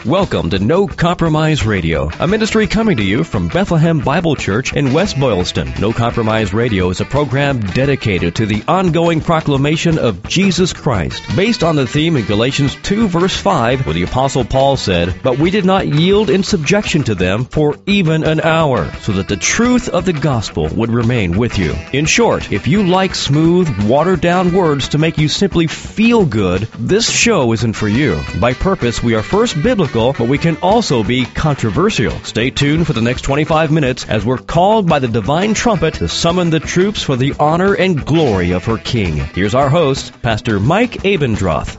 Welcome to No Compromise Radio, a ministry coming to you from Bethlehem Bible Church in West Boylston. No Compromise Radio is a program dedicated to the ongoing proclamation of Jesus Christ, based on the theme in Galatians 2 verse 5, where the Apostle Paul said, "But we did not yield in subjection to them for even an hour, so that the truth of the gospel would remain with you." In short, if you like smooth, watered-down words to make you simply feel good, this show isn't for you. By purpose, we are first biblical, but we can also be controversial. Stay tuned for the next 25 minutes as we're called by the divine trumpet to summon the troops for the honor and glory of her King. Here's our host, Pastor Mike Abendroth.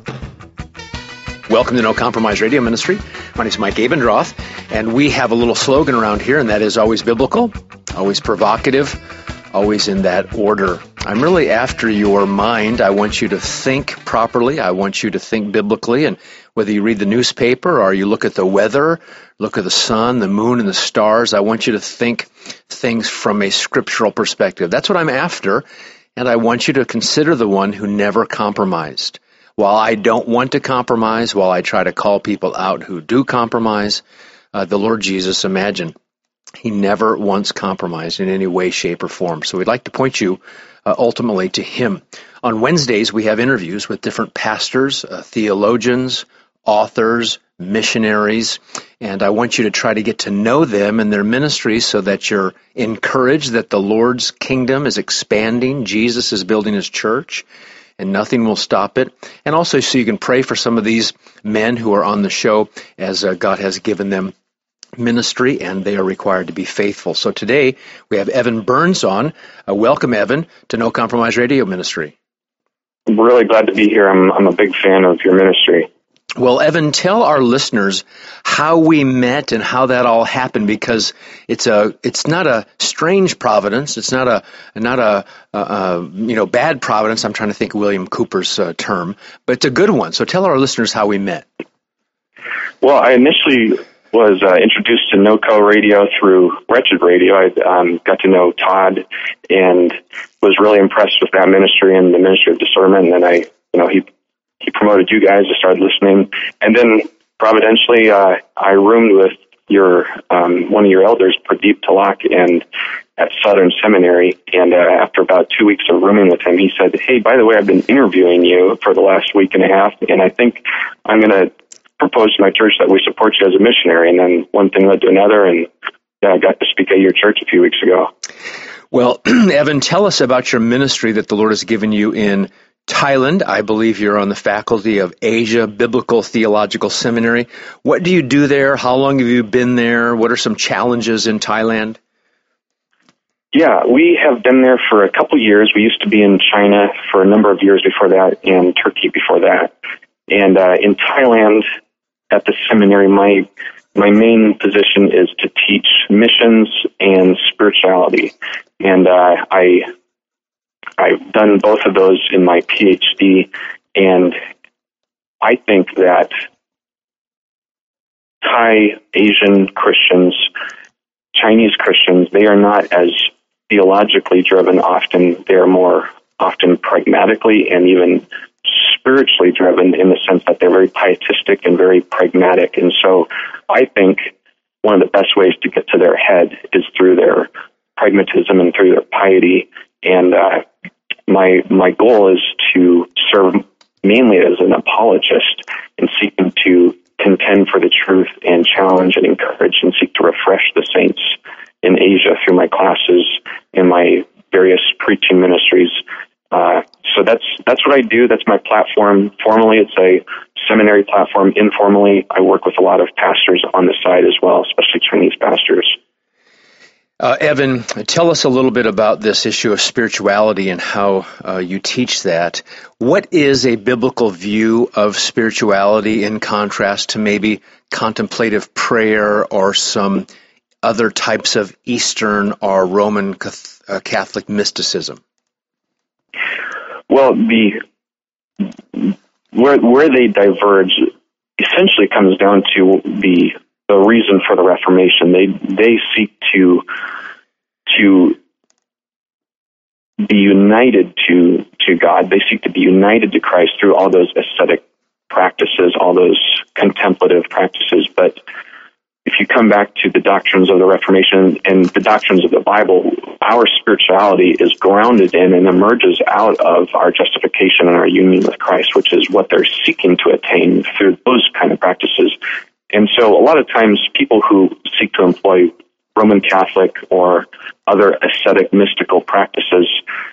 Welcome to No Compromise Radio Ministry. My name is Mike Abendroth, and we have a little slogan around here, and that is always biblical, always provocative, always in that order. I'm really after your mind. I want you to think properly. I want you to think biblically, and whether you read the newspaper or you look at the weather, look at the sun, the moon, and the stars, I want you to think things from a scriptural perspective. That's what I'm after, and I want you to consider the one who never compromised. While I don't want to compromise, while I try to call people out who do compromise, the Lord Jesus, imagine, he never once compromised in any way, shape, or form. So we'd like to point you ultimately to him. On Wednesdays, we have interviews with different pastors, theologians, authors, missionaries, and I want you to try to get to know them and their ministries so that you're encouraged that the Lord's kingdom is expanding, Jesus is building his church, and nothing will stop it. And also so you can pray for some of these men who are on the show as God has given them ministry, and they are required to be faithful. So today we have Evan Burns on. Welcome, Evan, to No Compromise Radio Ministry. I'm really glad to be here. I'm a big fan of your ministry. Well, Evan, tell our listeners how we met and how that all happened, because it's not a strange providence. It's not a bad providence. I'm trying to think of William Cooper's term, but it's a good one. So tell our listeners how we met. Well, I initially was introduced to NoCo Radio through Wretched Radio. I got to know Todd and was really impressed with that ministry and the ministry of discernment. And then he promoted you guys. I started listening, and then providentially, I roomed with your one of your elders, Pradeep Talak, and at Southern Seminary. And after about 2 weeks of rooming with him, he said, "Hey, by the way, I've been interviewing you for the last week and a half, and I think I'm going to propose to my church that we support you as a missionary." And then one thing led to another, and I got to speak at your church a few weeks ago. Well, Evan, tell us about your ministry that the Lord has given you in Thailand. I believe you're on the faculty of Asia Biblical Theological Seminary. What do you do there? How long have you been there? What are some challenges in Thailand? Yeah, we have been there for a couple years. We used to be in China for a number of years before that, and Turkey before that. And in Thailand, at the seminary, my main position is to teach missions and spirituality. And I've done both of those in my PhD, and I think that Thai Asian Christians, Chinese Christians, they are not as theologically driven often. They're more often pragmatically and even spiritually driven, in the sense that they're very pietistic and very pragmatic. And so I think one of the best ways to get to their head is through their pragmatism and through their piety. And my goal is to serve mainly as an apologist and seeking to contend for the truth and challenge and encourage and seek to refresh the saints in Asia through my classes and my various preaching ministries. So that's what I do. That's my platform. Formally, it's a seminary platform. Informally, I work with a lot of pastors on the side as well, especially Chinese pastors. Evan, tell us a little bit about this issue of spirituality and how you teach that. What is a biblical view of spirituality in contrast to maybe contemplative prayer or some other types of Eastern or Roman Catholic mysticism? Well, where they diverge essentially comes down to the reason for the Reformation. They seek to be united to God. They seek to be united to Christ through all those ascetic practices, all those contemplative practices. But if you come back to the doctrines of the Reformation and the doctrines of the Bible, our spirituality is grounded in and emerges out of our justification and our union with Christ, which is what they're seeking to attain through those kind of practices. And so a lot of times people who seek to employ Roman Catholic or other ascetic mystical practices,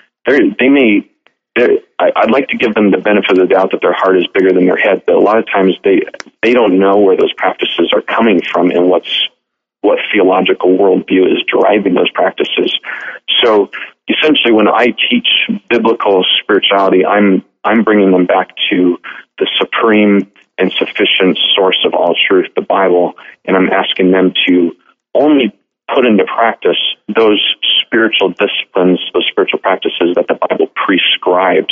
I'd like to give them the benefit of the doubt that their heart is bigger than their head, but a lot of times they don't know where those practices are coming from and what theological worldview is driving those practices. So essentially, when I teach biblical spirituality, I'm bringing them back to the supreme and sufficient source of all truth, the Bible, and I'm asking them to only put into practice those spiritual disciplines, those spiritual practices that the Bible prescribes,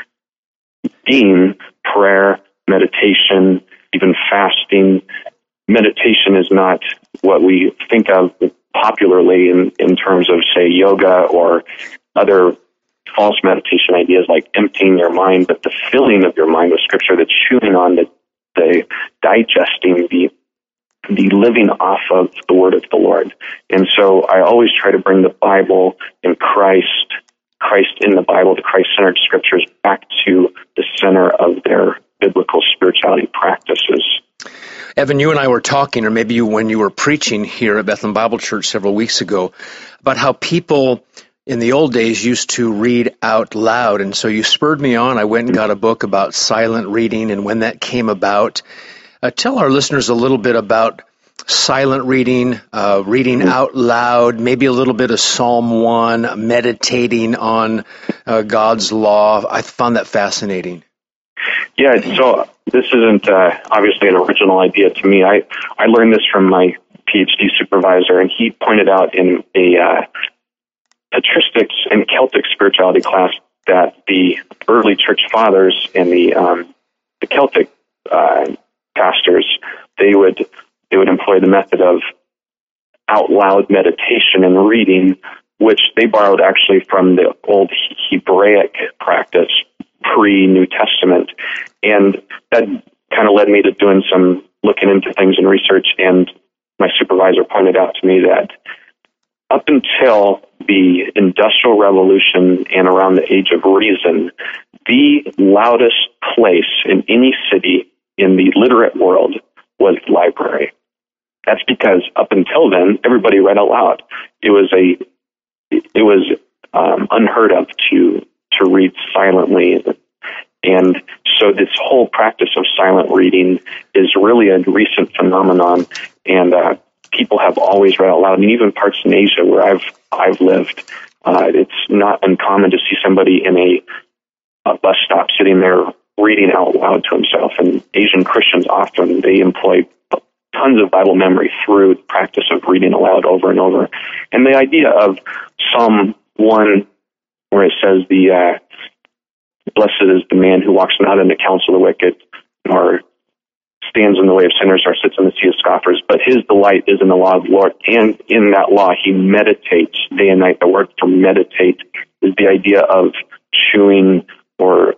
being prayer, meditation, even fasting. Meditation is not what we think of popularly in terms of, say, yoga or other false meditation ideas like emptying your mind, but the filling of your mind with Scripture, the chewing on, the digesting, the living off of the Word of the Lord. And so I always try to bring the Bible and Christ in the Bible, the Christ-centered Scriptures, back to the center of their biblical spirituality practices. Evan, you and I were talking, or maybe when you were preaching here at Bethlehem Bible Church several weeks ago, about how people in the old days used to read out loud. And so you spurred me on. I went and got a book about silent reading and when that came about. Tell our listeners a little bit about silent reading, reading out loud, maybe a little bit of Psalm 1, meditating on God's law. I found that fascinating. Yeah, so this isn't obviously an original idea to me. I learned this from my PhD supervisor, and he pointed out in a patristics and Celtic spirituality class that the early church fathers and the Celtic pastors, they would employ the method of out loud meditation and reading, which they borrowed actually from the old Hebraic practice pre-New Testament. And that kind of led me to doing some looking into things and research, and my supervisor pointed out to me that up until the Industrial Revolution and around the Age of Reason, the loudest place in any city in the literate world was the library. That's because up until then, everybody read out loud. It was unheard of to read silently, and so this whole practice of silent reading is really a recent phenomenon, and people have always read out loud. And even parts in Asia where I've lived, it's not uncommon to see somebody in a bus stop sitting there reading out loud to himself. And Asian Christians often, they employ tons of Bible memory through the practice of reading aloud over and over. And the idea of Psalm 1, where it says, blessed is the man who walks not in the counsel of the wicked, nor stands in the way of sinners, or sits in the seat of scoffers, but his delight is in the law of the Lord, and in that law he meditates day and night. The word for meditate is the idea of chewing or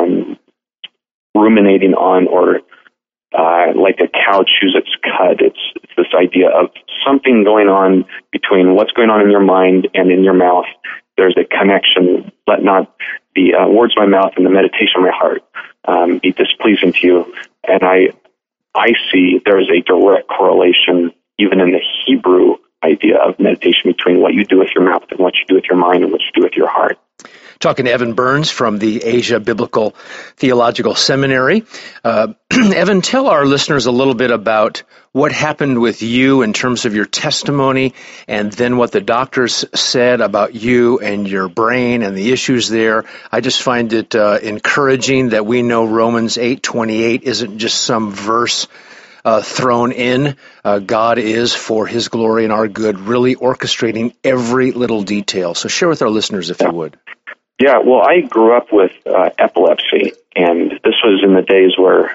ruminating on, or like a cow chews its cud. It's this idea of something going on between what's going on in your mind and in your mouth. There's a connection. Let not the words of my mouth and the meditation of my heart be displeasing to you. And I see there's a direct correlation, even in the Hebrew idea of meditation, between what you do with your mouth and what you do with your mind and what you do with your heart. Talking to Evan Burns from the Asia Biblical Theological Seminary. Evan, tell our listeners a little bit about what happened with you in terms of your testimony, and then what the doctors said about you and your brain and the issues there. I just find it encouraging that we know Romans 8:28 isn't just some verse thrown in. God is, for his glory and our good, really orchestrating every little detail. So share with our listeners, if you would. Yeah, well, I grew up with epilepsy, and this was in the days where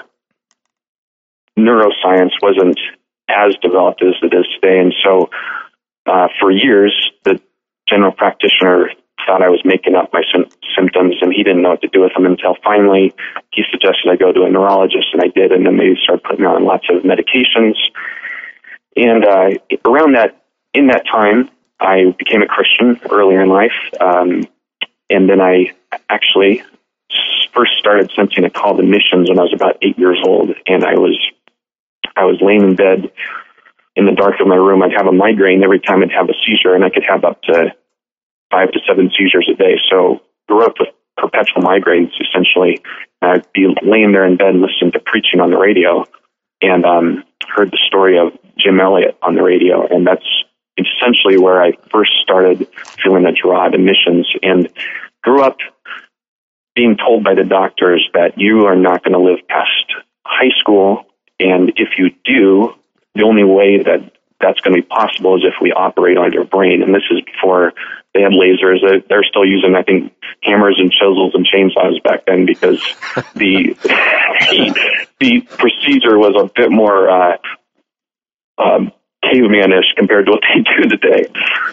neuroscience wasn't as developed as it is today. And so for years, the general practitioner thought I was making up my symptoms, and he didn't know what to do with them until finally he suggested I go to a neurologist, and I did, and then they started putting me on lots of medications. And in that time, I became a Christian earlier in life, and then I actually first started sensing a call to missions when I was about 8 years old, and I was laying in bed in the dark of my room. I'd have a migraine every time I'd have a seizure, and I could have up to 5 to 7 seizures a day. So grew up with perpetual migraines, essentially. I'd be laying there in bed listening to preaching on the radio, and heard the story of Jim Elliot on the radio, and that's essentially where I first started feeling a draw to missions, and grew up being told by the doctors that you are not going to live past high school, and if you do, the only way that that's going to be possible is if we operate on your brain. And this is before they had lasers. They're still using, I think, hammers and chisels and chainsaws back then, because the procedure was a bit more cavemanish compared to what they do today.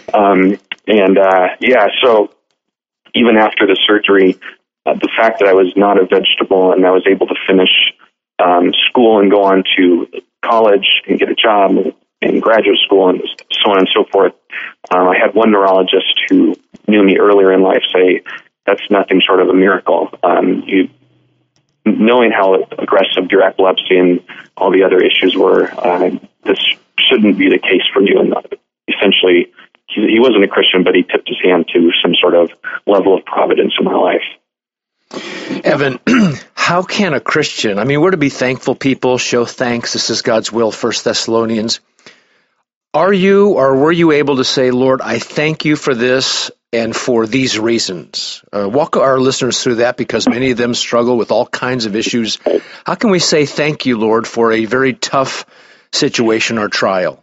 So even after the surgery, the fact that I was not a vegetable and I was able to finish school and go on to college and get a job in graduate school and so on and so forth, I had one neurologist who knew me earlier in life say, that's nothing short of a miracle. Knowing how aggressive your epilepsy and all the other issues were, this shouldn't be the case for you. And essentially, he wasn't a Christian, but he tipped his hand to some sort of level of providence in my life. Evan, how can a Christian, we're to be thankful people, show thanks. This is God's will, 1 Thessalonians. Are you or were you able to say, Lord, I thank you for this and for these reasons? Walk our listeners through that, because many of them struggle with all kinds of issues. How can we say thank you, Lord, for a very tough situation or trial?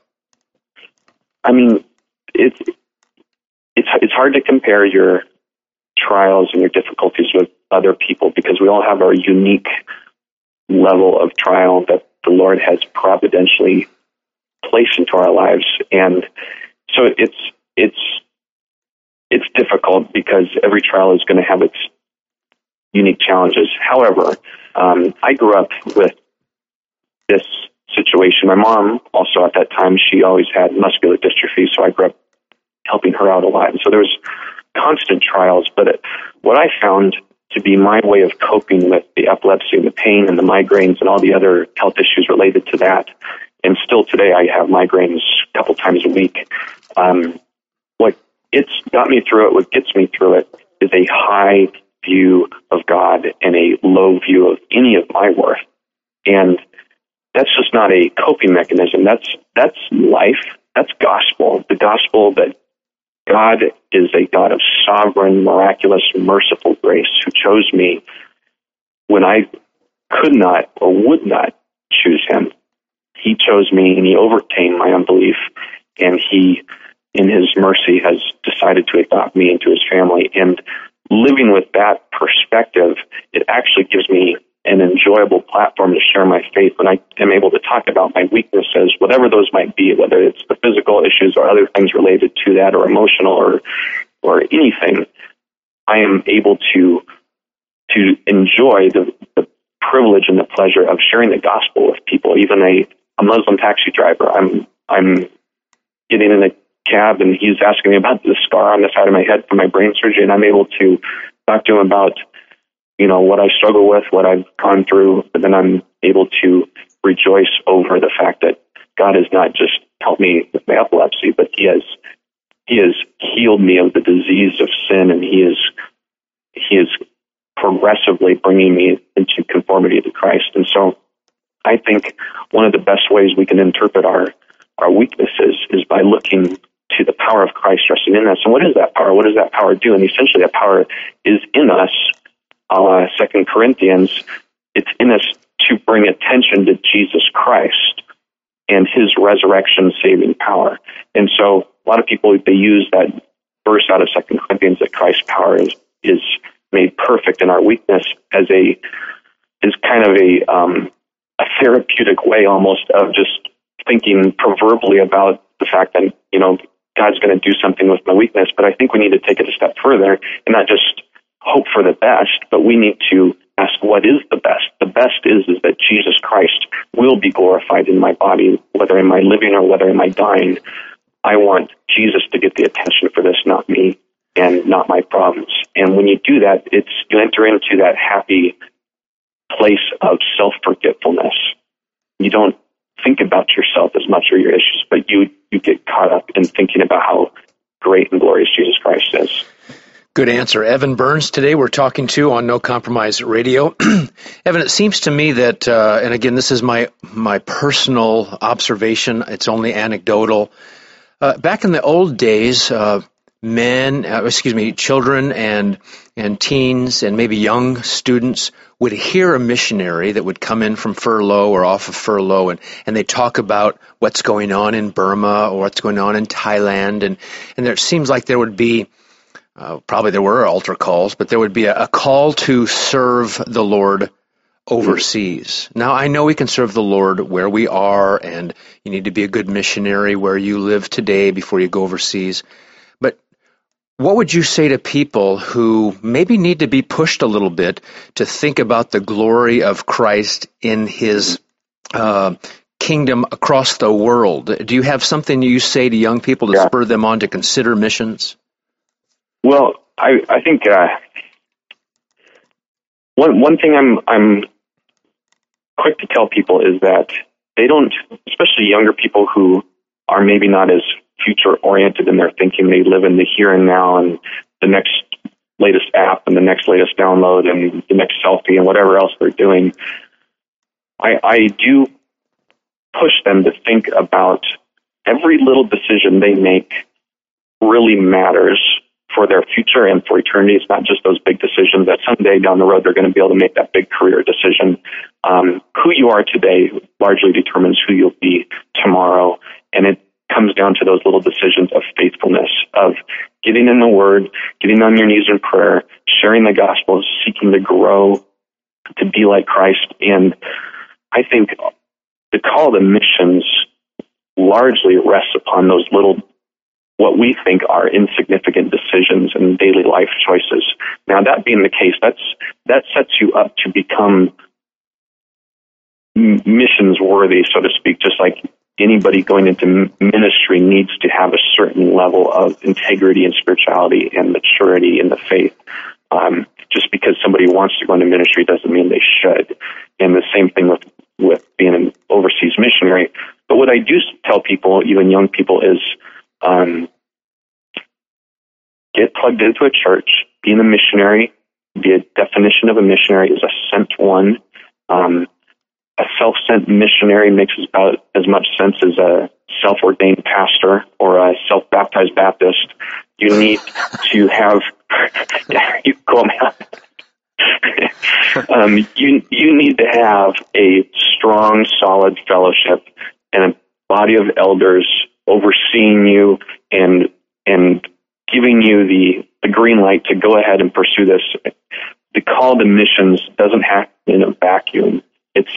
It's hard to compare your trials and your difficulties with other people, because we all have our unique level of trial that the Lord has providentially placed into our lives. And so it's difficult because every trial is going to have its unique challenges. However, I grew up with this situation. My mom also at that time, she always had muscular dystrophy, so I grew up helping her out a lot. And so there was constant trials, but what I found to be my way of coping with the epilepsy and the pain and the migraines and all the other health issues related to that, and still today I have migraines a couple times a week. What got me through it, what gets me through it, is a high view of God and a low view of any of my worth. And that's just not a coping mechanism. That's life. That's gospel. The gospel that God is a God of sovereign, miraculous, merciful grace who chose me when I could not or would not choose him. He chose me, and he overcame my unbelief, and he, in his mercy, has decided to adopt me into his family. And living with that perspective, it actually gives me an enjoyable platform to share my faith when I am able to talk about my weaknesses, whatever those might be, whether it's the physical issues or other things related to that, or emotional or anything. I am able to enjoy the privilege and the pleasure of sharing the gospel with people. Even a Muslim taxi driver, I'm getting in a cab and he's asking me about the scar on the side of my head from my brain surgery, and I'm able to talk to him about what I struggle with, what I've gone through, but then I'm able to rejoice over the fact that God has not just helped me with my epilepsy, but He has healed me of the disease of sin, and He is progressively bringing me into conformity to Christ. And so I think one of the best ways we can interpret our weaknesses is by looking to the power of Christ resting in us. And what is that power? What does that power do? And essentially that power is in us. 2 Corinthians, it's in us to bring attention to Jesus Christ and his resurrection saving power. And so a lot of people, they use that verse out of 2 Corinthians that Christ's power is made perfect in our weakness as kind of a therapeutic way almost of just thinking proverbially about the fact that, God's going to do something with my weakness, but I think we need to take it a step further and not just hope for the best, but we need to ask, what is the best? The best is that Jesus Christ will be glorified in my body, whether am I living or whether am I dying. I want Jesus to get the attention for this, not me and not my problems. And when you do that, you enter into that happy place of self-forgetfulness. You don't think about yourself as much or your issues, but you get caught up in thinking about how great and glorious Jesus Christ is. Good answer. Evan Burns today we're talking to on No Compromise Radio. Evan, it seems to me that, and again, this is my personal observation, it's only anecdotal. Back in the old days, children and teens and maybe young students would hear a missionary that would come in from furlough or off of furlough, and they talk about what's going on in Burma or what's going on in Thailand, and there seems like there would be, probably there were altar calls, but there would be a call to serve the Lord overseas. Now, I know we can serve the Lord where we are, and you need to be a good missionary where you live today before you go overseas. But what would you say to people who maybe need to be pushed a little bit to think about the glory of Christ in his kingdom across the world? Do you have something you say to young people to spur them on to consider missions? Well, I think one thing I'm quick to tell people is that they don't, especially younger people who are maybe not as future-oriented in their thinking, they live in the here and now and the next latest app and the next latest download and the next selfie and whatever else they're doing. I do push them to think about every little decision they make really matters for their future and for eternity. It's not just those big decisions that someday down the road they're going to be able to make that big career decision. Who you are today largely determines who you'll be tomorrow, and it comes down to those little decisions of faithfulness, of getting in the Word, getting on your knees in prayer, sharing the gospel, seeking to grow, to be like Christ. And I think the call to missions largely rests upon those little, what we think are insignificant decisions and daily life choices. Now, that being the case, that sets you up to become missions worthy, so to speak, just like anybody going into ministry needs to have a certain level of integrity and spirituality and maturity in the faith. Just because somebody wants to go into ministry doesn't mean they should. And the same thing with being an overseas missionary. But what I do tell people, even young people, is get plugged into a church. Being a missionary, the definition of a missionary is a sent one. A self-sent missionary makes about as much sense as a self-ordained pastor or a self-baptized Baptist. You need to have you go man. You need to have a strong, solid fellowship and a body of elders overseeing you and giving you the green light to go ahead and pursue this. The call to missions doesn't happen in a vacuum. It's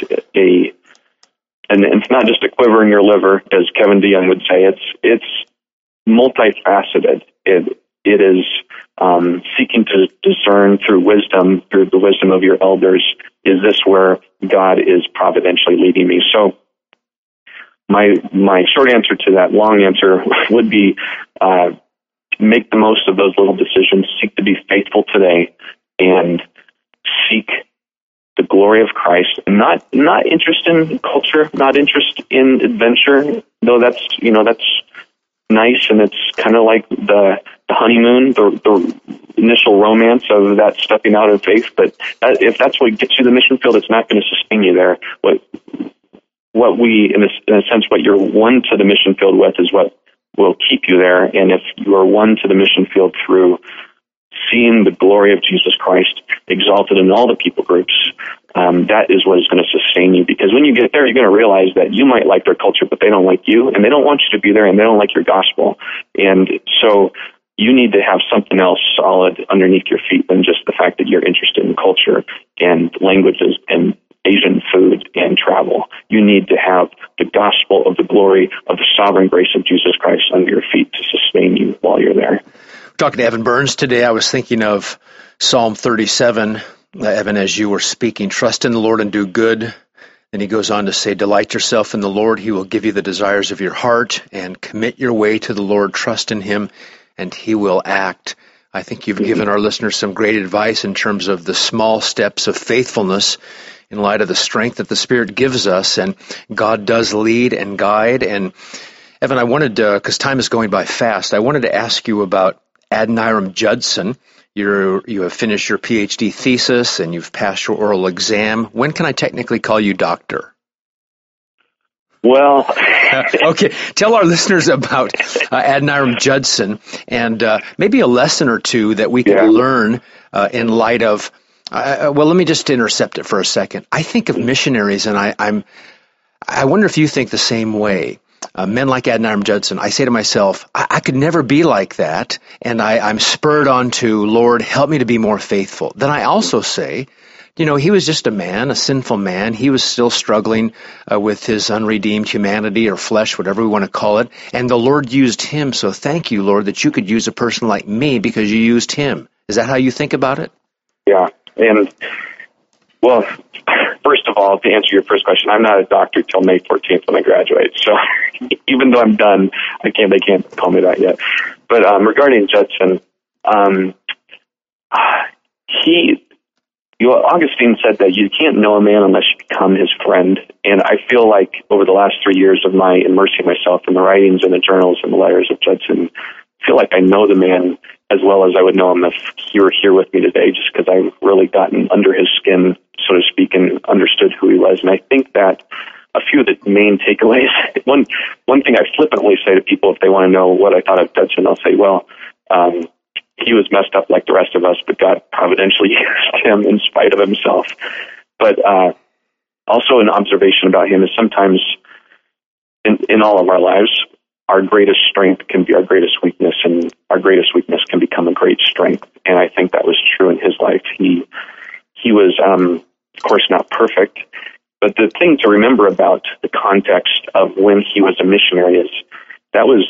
not just a quiver in your liver, as Kevin DeYoung would say. It's multifaceted. It is seeking to discern through the wisdom of your elders. Is this where God is providentially leading me? So my short answer to that long answer would be make the most of those little decisions. Seek to be faithful today, and seek the glory of Christ, and not interest in culture, not interest in adventure, though that's nice, and it's kind of like the honeymoon, the initial romance of that stepping out of faith. But if that's what gets you the mission field, it's not going to sustain you there. What we, in a sense, what you're won to the mission field with is what will keep you there. And if you are won to the mission field through seeing the glory of Jesus Christ exalted in all the people groups, that is what is going to sustain you. Because when you get there, you're going to realize that you might like their culture, but they don't like you, and they don't want you to be there, and they don't like your gospel. And so you need to have something else solid underneath your feet than just the fact that you're interested in culture and languages and Asian food and travel. You need to have the gospel of the glory of the sovereign grace of Jesus Christ under your feet to sustain sustain you while you're there. Talking to Evan Burns today, I was thinking of Psalm 37, Evan, as you were speaking, trust in the Lord and do good. Then he goes on to say, delight yourself in the Lord. He will give you the desires of your heart, and commit your way to the Lord. Trust in him, and he will act. I think you've given our listeners some great advice in terms of the small steps of faithfulness in light of the strength that the Spirit gives us, and God does lead and guide. And Evan, I wanted to, because time is going by fast, I wanted to ask you about Adoniram Judson. You have finished your PhD thesis and you've passed your oral exam. When can I technically call you doctor? Well, okay. Tell our listeners about Adoniram Judson and maybe a lesson or two that we can learn in light of. Well, let me just intercept it for a second. I think of missionaries, and I wonder if you think the same way. Men like Adoniram Judson, I say to myself, I could never be like that, and I'm spurred on to, Lord, help me to be more faithful. Then I also say, he was just a man, a sinful man. He was still struggling with his unredeemed humanity or flesh, whatever we want to call it. And the Lord used him. So thank you, Lord, that you could use a person like me because you used him. Is that how you think about it? Yeah. And, well, first of all, to answer your first question, I'm not a doctor till May 14th when I graduate. So even though I'm done, they can't call me that yet. But regarding Judson, Augustine said that you can't know a man unless you become his friend. And I feel like over the last 3 years of my immersing myself in the writings and the journals and the letters of Judson, I feel like I know the man as well as I would know him if he were here with me today, just because I've really gotten under his skin, so to speak, and understood who he was. And I think that a few of the main takeaways, one thing I flippantly say to people if they want to know what I thought of Judson, I'll say, well, he was messed up like the rest of us, but God providentially used him in spite of himself. But also an observation about him is sometimes in all of our lives, our greatest strength can be our greatest weakness, and our greatest weakness can become a great strength. And I think that was true in his life. He was, of course, not perfect, but the thing to remember about the context of when he was a missionary is that was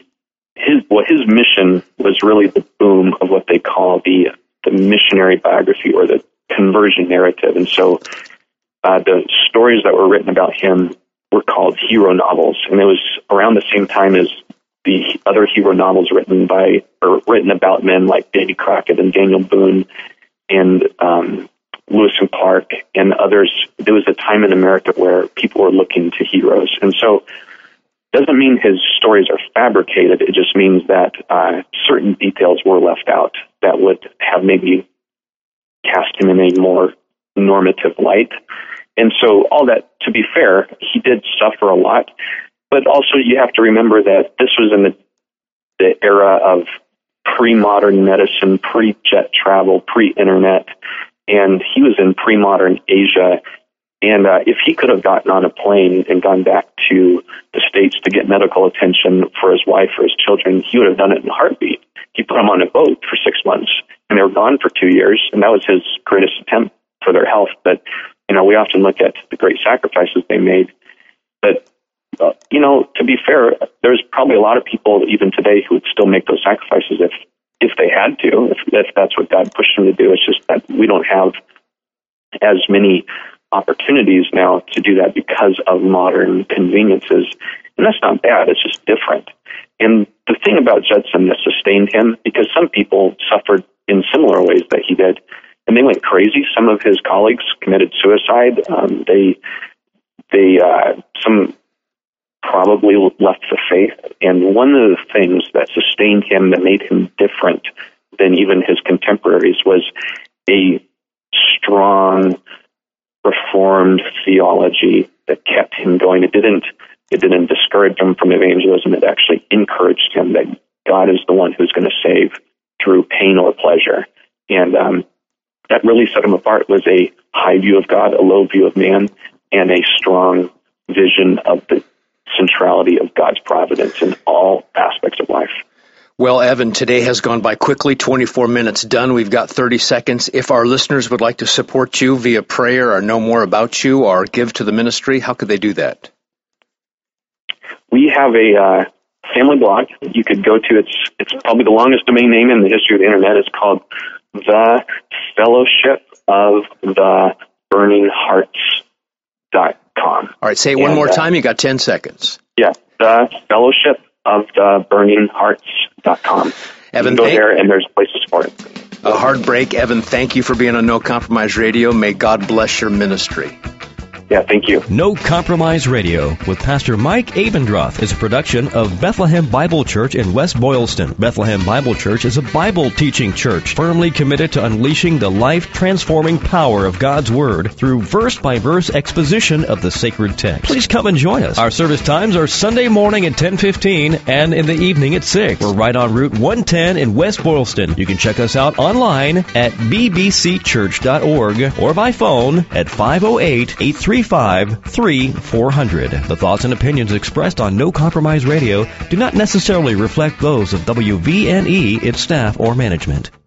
his mission was really the boom of what they call the missionary biography or the conversion narrative. And so the stories that were written about him were called hero novels, and it was around the same time as the other hero novels written about men like Davy Crockett and Daniel Boone and Lewis and Clark and others. There was a time in America where people were looking to heroes, and so it doesn't mean his stories are fabricated. It just means that certain details were left out that would have maybe cast him in a more normative light. And so all that, to be fair, he did suffer a lot, but also you have to remember that this was in the era of pre-modern medicine, pre-jet travel, pre-internet, and he was in pre-modern Asia. And if he could have gotten on a plane and gone back to the States to get medical attention for his wife or his children, he would have done it in a heartbeat. He put them on a boat for 6 months, and they were gone for 2 years, and that was his greatest attempt for their health. But we often look at the great sacrifices they made. But, to be fair, there's probably a lot of people even today who would still make those sacrifices if they had to, if that's what God pushed them to do. It's just that we don't have as many opportunities now to do that because of modern conveniences. And that's not bad. It's just different. And the thing about Judson that sustained him, because some people suffered in similar ways that he did, and they went crazy. Some of his colleagues committed suicide. Some probably left the faith. And one of the things that sustained him, that made him different than even his contemporaries, was a strong Reformed theology that kept him going. It didn't discourage him from evangelism. It actually encouraged him that God is the one who's going to save through pain or pleasure. And that really set him apart, was a high view of God, a low view of man, and a strong vision of the centrality of God's providence in all aspects of life. Well, Evan, today has gone by quickly, 24 minutes done. We've got 30 seconds. If our listeners would like to support you via prayer or know more about you or give to the ministry, how could they do that? We have a family blog. You could go to it's probably the longest domain name in the history of the internet. It's called The Fellowship of the Burning Hearts.com. All right, say it one more time. You got 10 seconds. Yeah, The Fellowship of the Burning Hearts.com. Evan, you can go there, and there's places for it. A hard break. Evan, thank you for being on No Compromise Radio. May God bless your ministry. Yeah, thank you. No Compromise Radio with Pastor Mike Abendroth is a production of Bethlehem Bible Church in West Boylston. Bethlehem Bible Church is a Bible teaching church firmly committed to unleashing the life-transforming power of God's Word through verse-by-verse exposition of the sacred text. Please come and join us. Our service times are Sunday morning at 10:15 and in the evening at 6. We're right on Route 110 in West Boylston. You can check us out online at bbcchurch.org or by phone at 508-835-3400. The thoughts and opinions expressed on No Compromise Radio do not necessarily reflect those of WVNE, its staff, or management.